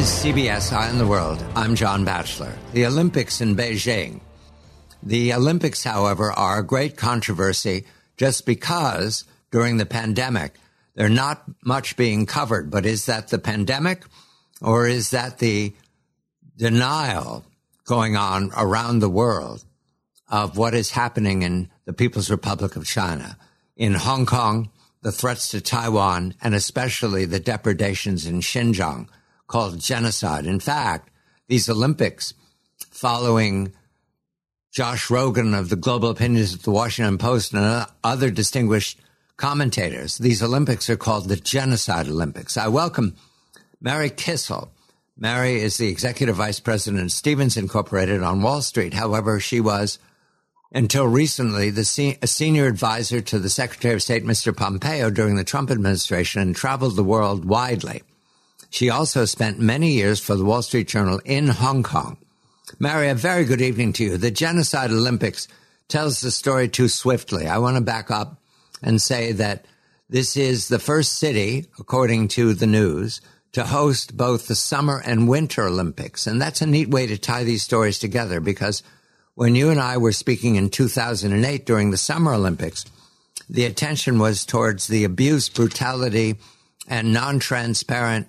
is CBS Eye on the World. I'm John Batchelor. The Olympics in Beijing. The Olympics, however, are a great controversy just because during the pandemic, they're not much being covered. But is that the pandemic or is that the denial going on around the world of what is happening in the People's Republic of China, in Hong Kong, the threats to Taiwan, and especially the depredations in Xinjiang called genocide? In fact, these Olympics, following Josh Rogan of the Global Opinions at the Washington Post and other distinguished commentators, these Olympics are called the Genocide Olympics. I welcome Mary Kissel. Mary is the executive vice president of Stevens Incorporated on Wall Street. However, she was, until recently, a senior advisor to the Secretary of State, Mr. Pompeo, during the Trump administration and traveled the world widely. She also spent many years for the Wall Street Journal in Hong Kong. Mary, a very good evening to you. The Genocide Olympics tells the story too swiftly. I want to back up and say that this is the first city, according to the news, to host both the Summer and Winter Olympics. And that's a neat way to tie these stories together, because when you and I were speaking in 2008 during the Summer Olympics, the attention was towards the abuse, brutality, and non-transparent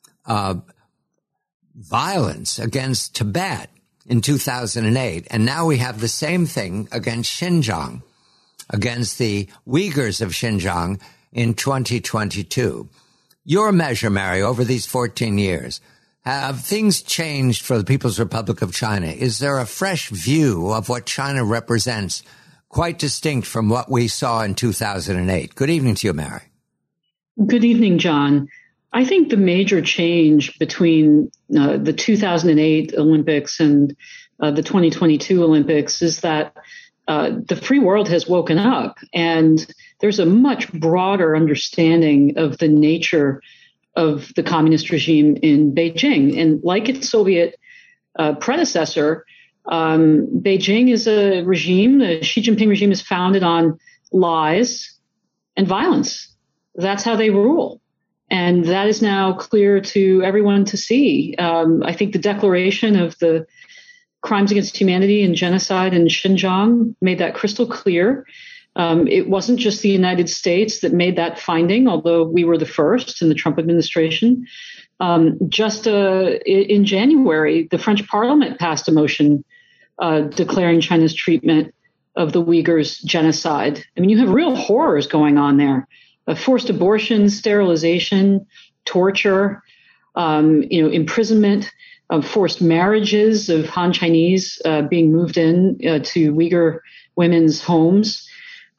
violence against Tibet in 2008. And now we have the same thing against Xinjiang, against the Uyghurs of Xinjiang in 2022. Your measure, Mary, over these 14 years, have things changed for the People's Republic of China? Is there a fresh view of what China represents, quite distinct from what we saw in 2008? Good evening to you, Mary. Good evening, John. I think the major change between the 2008 Olympics and the 2022 Olympics is that the free world has woken up, and there's a much broader understanding of the nature of the communist regime in Beijing. And like its Soviet predecessor, Beijing is a regime, the Xi Jinping regime is founded on lies and violence. That's how they rule. And that is now clear to everyone to see. I think the declaration of the crimes against humanity and genocide in Xinjiang made that crystal clear. It wasn't just the United States that made that finding, although we were the first in the Trump administration. Just in January, the French Parliament passed a motion declaring China's treatment of the Uyghurs genocide. I mean, you have real horrors going on there. Forced abortion, sterilization, torture, imprisonment, forced marriages of Han Chinese being moved in to Uyghur women's homes.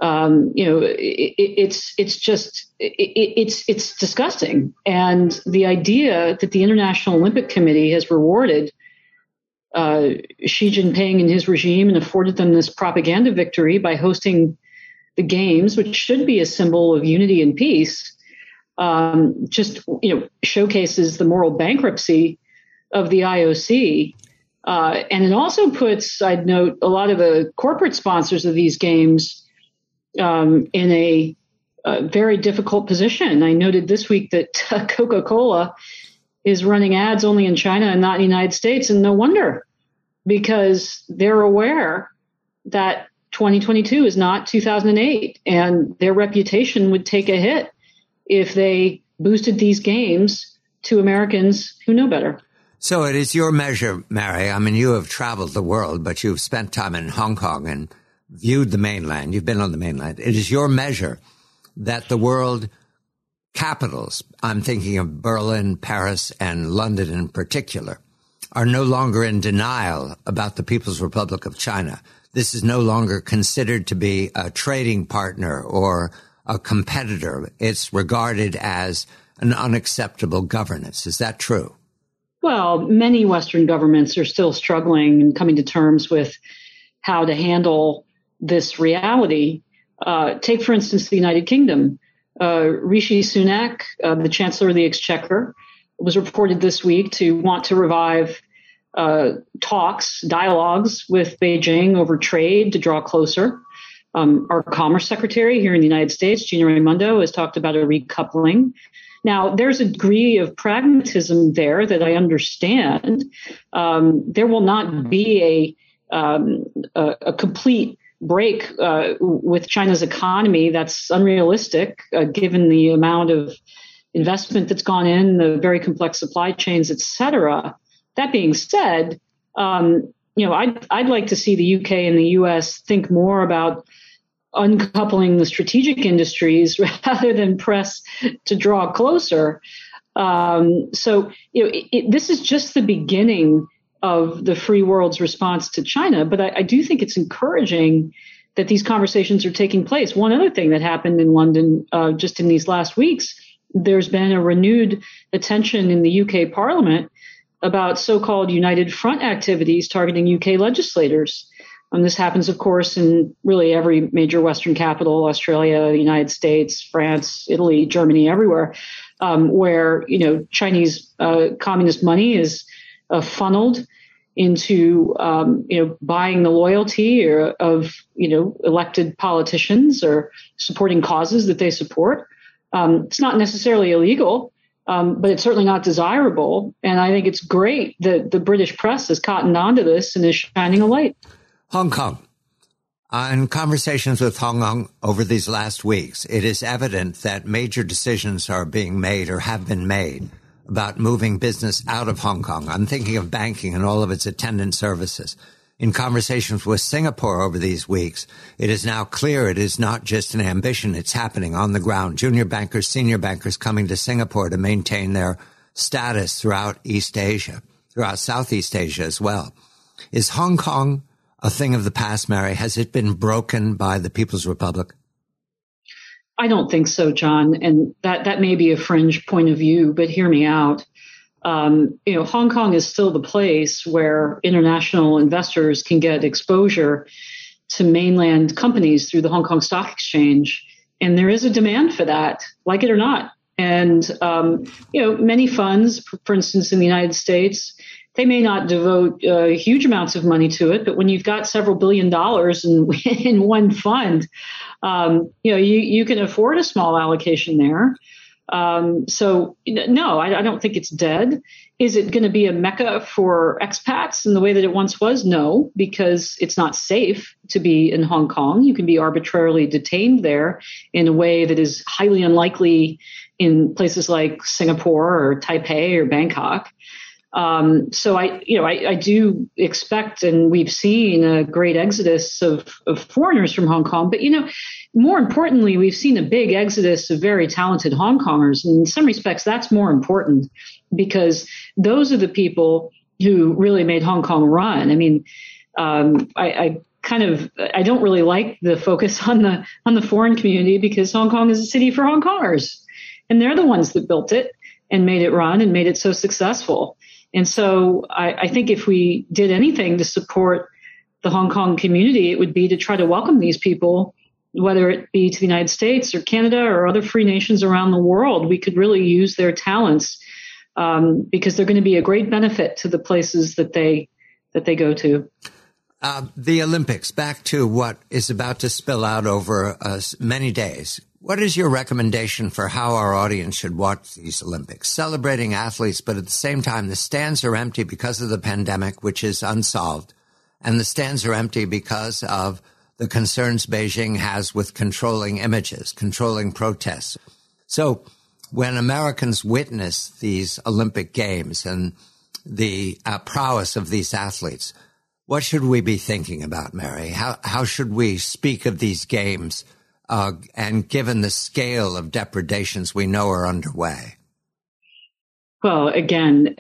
It's disgusting. And the idea that the International Olympic Committee has rewarded Xi Jinping and his regime and afforded them this propaganda victory by hosting the games, which should be a symbol of unity and peace, showcases the moral bankruptcy of the IOC. And it also puts, I'd note, a lot of the corporate sponsors of these games in a very difficult position. I noted this week that Coca-Cola is running ads only in China and not in the United States. And no wonder, because they're aware that 2022 is not 2008, and their reputation would take a hit if they boosted these games to Americans who know better. So it is your measure, Mary. I mean, you have traveled the world, but you've spent time in Hong Kong and viewed the mainland. You've been on the mainland. It is your measure that the world capitals, I'm thinking of Berlin, Paris, and London in particular, are no longer in denial about the People's Republic of China. This is no longer considered to be a trading partner or a competitor. It's regarded as an unacceptable governance. Is that true? Well, many Western governments are still struggling and coming to terms with how to handle this reality. Take, for instance, the United Kingdom. Rishi Sunak, the Chancellor of the Exchequer, was reported this week to want to revive dialogues with Beijing over trade to draw closer. Our Commerce Secretary here in the United States, Gina Raimondo, has talked about a recoupling. Now, there's a degree of pragmatism there that I understand. There will not be a complete break with China's economy. That's unrealistic, given the amount of investment that's gone in, the very complex supply chains, et cetera. That being said, I'd like to see the UK and the US think more about uncoupling the strategic industries rather than press to draw closer. This is just the beginning of the free world's response to China. But I do think it's encouraging that these conversations are taking place. One other thing that happened in London just in these last weeks, there's been a renewed attention in the UK Parliament about so-called United Front activities targeting UK legislators. This happens, of course, in really every major Western capital, Australia, the United States, France, Italy, Germany, everywhere, where, Chinese communist money is funneled into, buying the loyalty of elected politicians or supporting causes that they support. It's not necessarily illegal, but it's certainly not desirable. And I think it's great that the British press has cottoned onto this and is shining a light. Hong Kong. In conversations with Hong Kong over these last weeks, it is evident that major decisions are being made or have been made about moving business out of Hong Kong. I'm thinking of banking and all of its attendant services. In conversations with Singapore over these weeks, it is now clear it is not just an ambition. It's happening on the ground. Junior bankers, senior bankers coming to Singapore to maintain their status throughout East Asia, throughout Southeast Asia as well. Is Hong Kong a thing of the past, Mary? Has it been broken by the People's Republic? I don't think so, John. And that may be a fringe point of view, but hear me out. Hong Kong is still the place where international investors can get exposure to mainland companies through the Hong Kong Stock Exchange. And there is a demand for that, like it or not. And, many funds, for instance, in the United States, they may not devote huge amounts of money to it, but when you've got several $1 billion in one fund, you can afford a small allocation there. No, I don't think it's dead. Is it going to be a mecca for expats in the way that it once was? No, because it's not safe to be in Hong Kong. You can be arbitrarily detained there in a way that is highly unlikely in places like Singapore or Taipei or Bangkok. I do expect, and we've seen a great exodus of foreigners from Hong Kong. But, more importantly, we've seen a big exodus of very talented Hong Kongers. And in some respects, that's more important because those are the people who really made Hong Kong run. I mean, I don't really like the focus on the foreign community because Hong Kong is a city for Hong Kongers, and they're the ones that built it and made it run and made it so successful. And so I think if we did anything to support the Hong Kong community, it would be to try to welcome these people, whether it be to the United States or Canada or other free nations around the world. We could really use their talents because they're going to be a great benefit to the places that they go to. The Olympics, back to what is about to spill out over many days. What is your recommendation for how our audience should watch these Olympics? Celebrating athletes, but at the same time, the stands are empty because of the pandemic, which is unsolved. And the stands are empty because of the concerns Beijing has with controlling images, controlling protests. So when Americans witness these Olympic Games and the prowess of these athletes, what should we be thinking about, Mary? How should we speak of these games? And given the scale of depredations we know are underway? Well, again,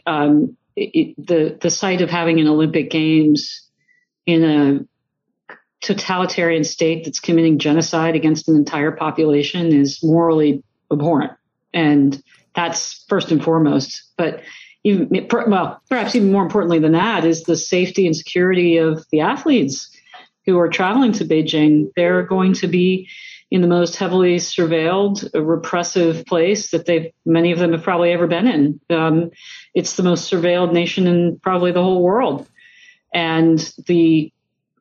the sight of having an Olympic Games in a totalitarian state that's committing genocide against an entire population is morally abhorrent. And that's first and foremost. But perhaps even more importantly than that is the safety and security of the athletes who are traveling to Beijing. They're going to be in the most heavily surveilled, repressive place that many of them have probably ever been in. It's the most surveilled nation in probably the whole world. And the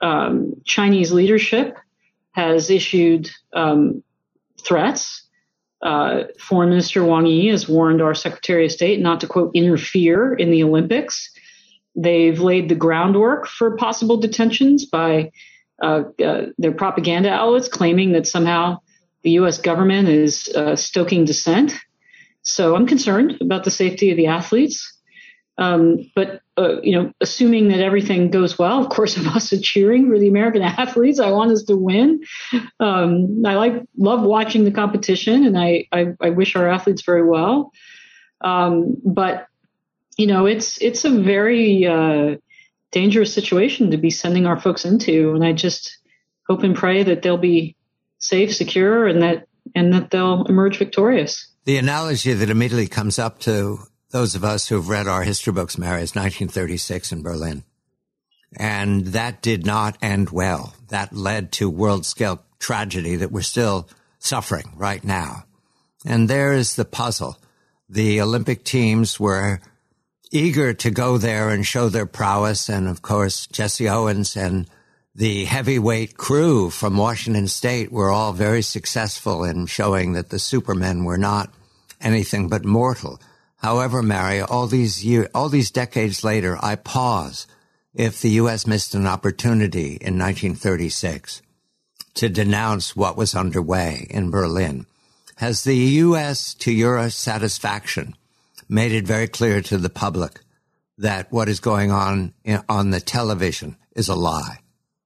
Chinese leadership has issued threats Foreign Minister Wang Yi has warned our Secretary of State not to, quote, interfere in the Olympics. They've laid the groundwork for possible detentions by their propaganda outlets claiming that somehow the U.S. government is stoking dissent. So I'm concerned about the safety of the athletes. But assuming that everything goes well, of course, I'm also cheering for the American athletes. I want us to win. I love watching the competition, and I wish our athletes very well. But it's a very dangerous situation to be sending our folks into, and I just hope and pray that they'll be safe, secure, and that they'll emerge victorious. The analogy that immediately comes up to those of us who've read our history books, Mary, is 1936 in Berlin. And that did not end well. That led to world-scale tragedy that we're still suffering right now. And there is the puzzle. The Olympic teams were eager to go there and show their prowess. And, of course, Jesse Owens and the heavyweight crew from Washington State were all very successful in showing that the supermen were not anything but mortal. However, Mary, all these decades later, I pause if the U.S. missed an opportunity in 1936 to denounce what was underway in Berlin. Has the U.S., to your satisfaction, made it very clear to the public that what is going on the television is a lie?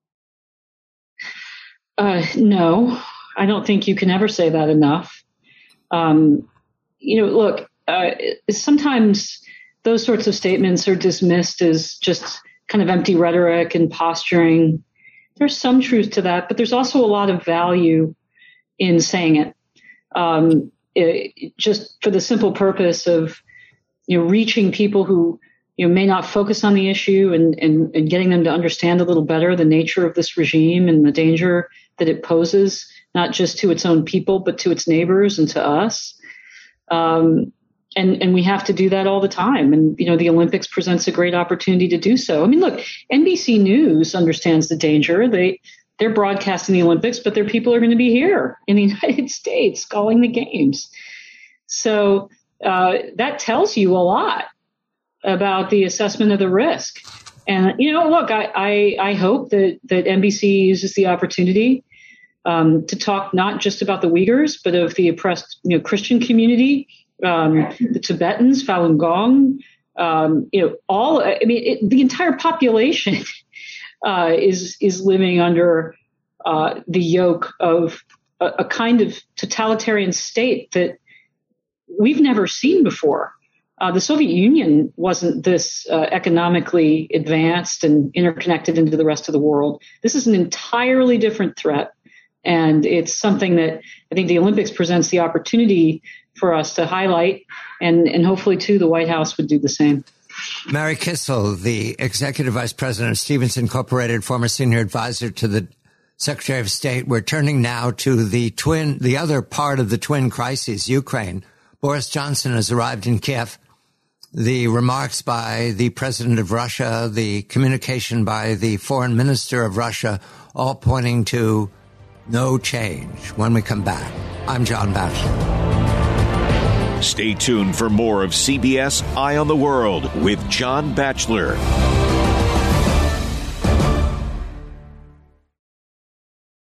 No, I don't think you can ever say that enough. Look, sometimes those sorts of statements are dismissed as just kind of empty rhetoric and posturing. There's some truth to that, but there's also a lot of value in saying it, just for the simple purpose of, reaching people who, may not focus on the issue and getting them to understand a little better the nature of this regime and the danger that it poses, not just to its own people, but to its neighbors and to us. And we have to do that all the time. And, the Olympics presents a great opportunity to do so. I mean, look, NBC News understands the danger. They're broadcasting the Olympics, but their people are going to be here in the United States calling the games. So that tells you a lot about the assessment of the risk. And, look, I hope that NBC uses the opportunity to talk not just about the Uyghurs, but of the oppressed, Christian community, the Tibetans, Falun Gong, the entire population is living under the yoke of a kind of totalitarian state that we've never seen before. The Soviet Union wasn't this economically advanced and interconnected into the rest of the world. This is an entirely different threat. And it's something that I think the Olympics presents the opportunity for us to highlight, and hopefully, too, the White House would do the same. Mary Kissel, the Executive Vice President of Stevens Incorporated, former senior advisor to the Secretary of State. We're turning now to the other part of the twin crises, Ukraine. Boris Johnson has arrived in Kiev. The remarks by the president of Russia, the communication by the foreign minister of Russia, all pointing to no change. When we come back, I'm John Batchelor. Stay tuned for more of CBS Eye on the World with John Batchelor.